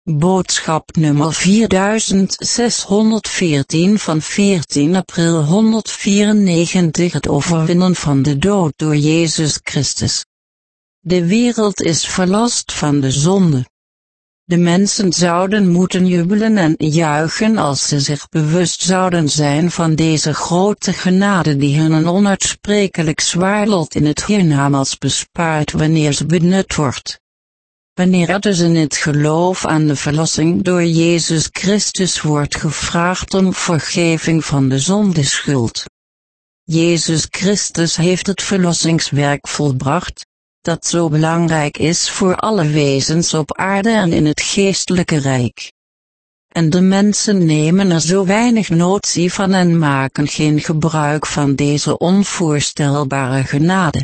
Boodschap nummer 4614 van 14 april 194. Het overwinnen van de dood door Jezus Christus. De wereld is verlost van de zonde. De mensen zouden moeten jubelen en juichen als ze zich bewust zouden zijn van deze grote genade die hun een onuitsprekelijk zwaar lot in het hiernamaals bespaart wanneer ze benut wordt. Wanneer er dus in het geloof aan de verlossing door Jezus Christus wordt gevraagd om vergeving van de zondeschuld. Jezus Christus heeft het verlossingswerk volbracht, dat zo belangrijk is voor alle wezens op aarde en in het geestelijke rijk. En de mensen nemen er zo weinig notie van en maken geen gebruik van deze onvoorstelbare genade.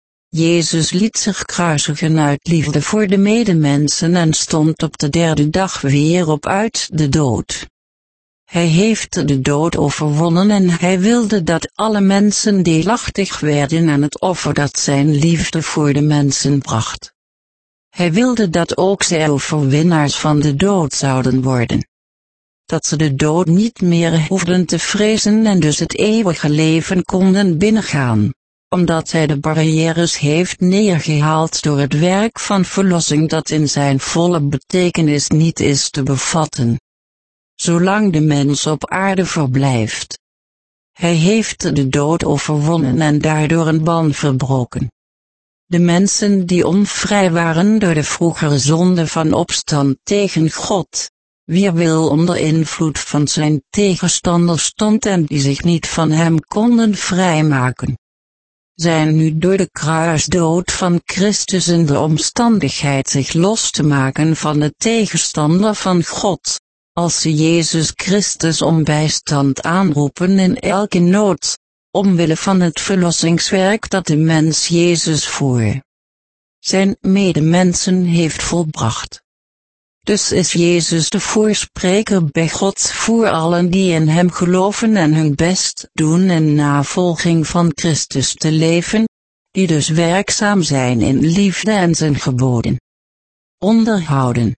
Jezus liet zich kruisigen uit liefde voor de medemensen en stond op de derde dag weer op uit de dood. Hij heeft de dood overwonnen en hij wilde dat alle mensen deelachtig werden aan het offer dat zijn liefde voor de mensen bracht. Hij wilde dat ook zij overwinnaars van de dood zouden worden. Dat ze de dood niet meer hoefden te vrezen en dus het eeuwige leven konden binnengaan, omdat hij de barrières heeft neergehaald door het werk van verlossing dat in zijn volle betekenis niet is te bevatten. Zolang de mens op aarde verblijft. Hij heeft de dood overwonnen en daardoor een ban verbroken. De mensen die onvrij waren door de vroegere zonde van opstand tegen God, wier wil onder invloed van zijn tegenstander stond en die zich niet van hem konden vrijmaken, zijn nu door de kruisdood van Christus in de omstandigheid zich los te maken van de tegenstander van God, als ze Jezus Christus om bijstand aanroepen in elke nood, omwille van het verlossingswerk dat de mens Jezus voor zijn medemensen heeft volbracht. Dus is Jezus de voorspreker bij God voor allen die in hem geloven en hun best doen in navolging van Christus te leven, die dus werkzaam zijn in liefde en zijn geboden onderhouden.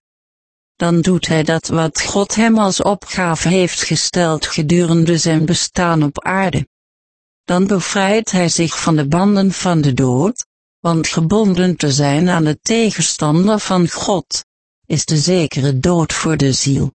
Dan doet hij dat wat God hem als opgave heeft gesteld gedurende zijn bestaan op aarde. Dan bevrijdt hij zich van de banden van de dood, want gebonden te zijn aan de tegenstander van God is de zekere dood voor de ziel.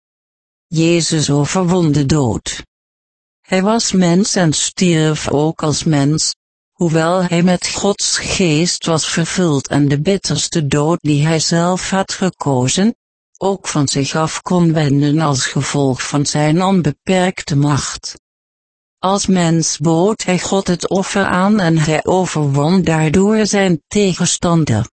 Jezus overwon de dood. Hij was mens en stierf ook als mens, hoewel hij met Gods geest was vervuld en de bitterste dood die hij zelf had gekozen, ook van zich af kon wenden als gevolg van zijn onbeperkte macht. Als mens bood hij God het offer aan en hij overwon daardoor zijn tegenstander.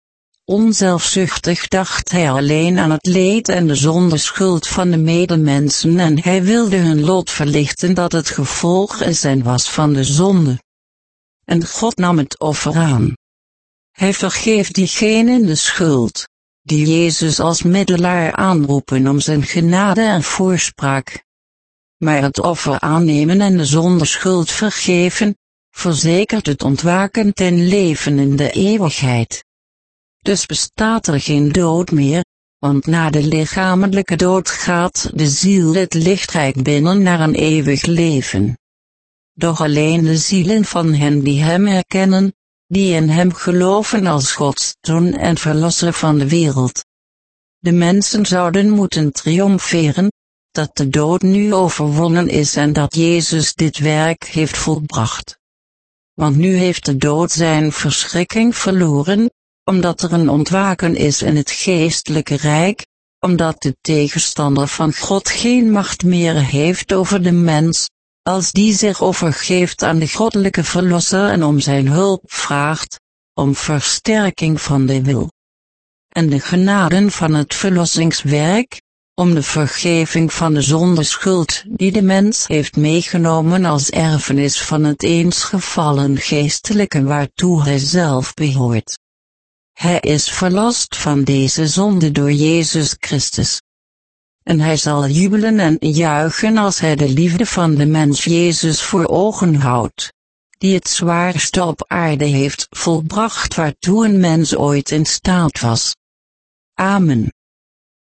Onzelfzuchtig dacht hij alleen aan het leed en de zondeschuld van de medemensen en hij wilde hun lot verlichten dat het gevolg is en was van de zonde. En God nam het offer aan. Hij vergeeft diegenen de schuld, die Jezus als middelaar aanroepen om zijn genade en voorspraak. Maar het offer aannemen en de zondeschuld vergeven, verzekert het ontwaken ten leven in de eeuwigheid. Dus bestaat er geen dood meer, want na de lichamelijke dood gaat de ziel het lichtrijk binnen naar een eeuwig leven. Doch alleen de zielen van hen die hem erkennen, die in hem geloven als Gods zoon en verlosser van de wereld. De mensen zouden moeten triomferen, dat de dood nu overwonnen is en dat Jezus dit werk heeft volbracht. Want nu heeft de dood zijn verschrikking verloren, omdat er een ontwaken is in het geestelijke rijk, omdat de tegenstander van God geen macht meer heeft over de mens, als die zich overgeeft aan de goddelijke verlosser en om zijn hulp vraagt, om versterking van de wil en de genaden van het verlossingswerk, om de vergeving van de zondeschuld die de mens heeft meegenomen als erfenis van het eens gevallen geestelijke waartoe hij zelf behoort. Hij is verlost van deze zonde door Jezus Christus. En hij zal jubelen en juichen als hij de liefde van de mens Jezus voor ogen houdt, die het zwaarste op aarde heeft volbracht waartoe een mens ooit in staat was. Amen.